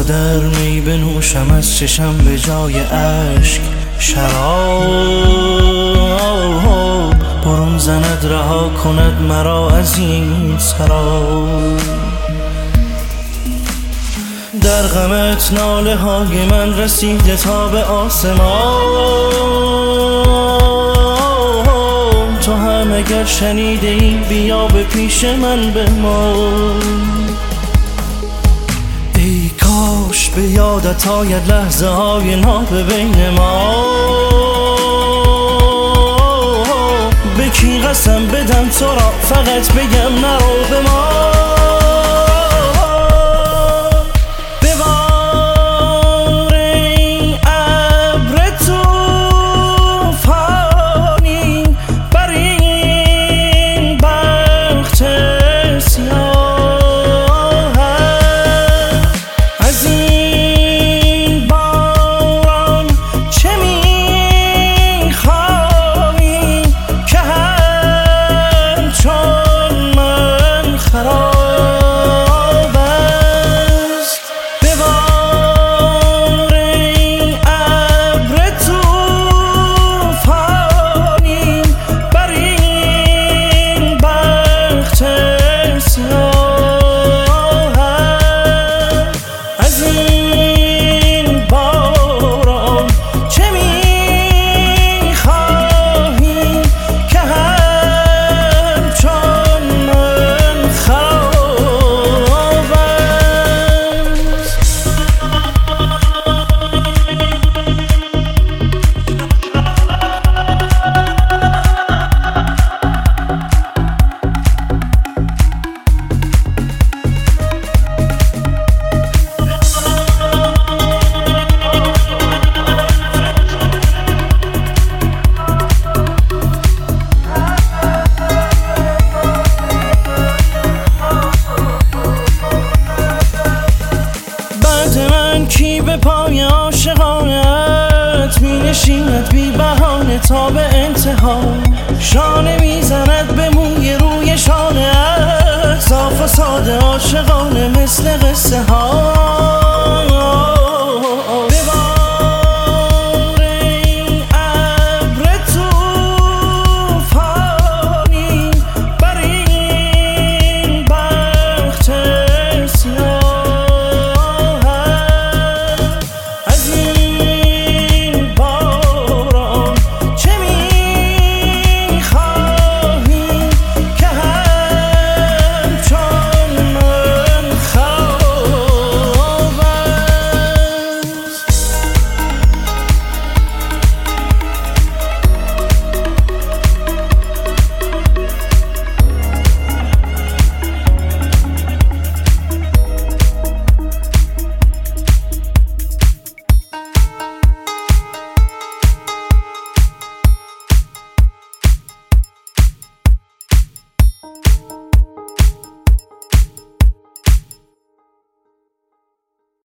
چقدر می بنوشم از چشم به جای اشک شراب برون زند رها کند مرا از این سراب. در غمت ناله های من رسیده تا به آسمان، تو هم اگر شنیده ای بیا به پیش من بمان. ای کاش به یادت آید لحظه های ناب بین ما، به کی قسم بدم تو را فقط بگم نرو به ما. کی به پای عاشقانت می نشیند بی بهانه تا به انتها، شانه می زند به موی روی شانه ات، صاف و ساده عاشقانه مثل قصه ها.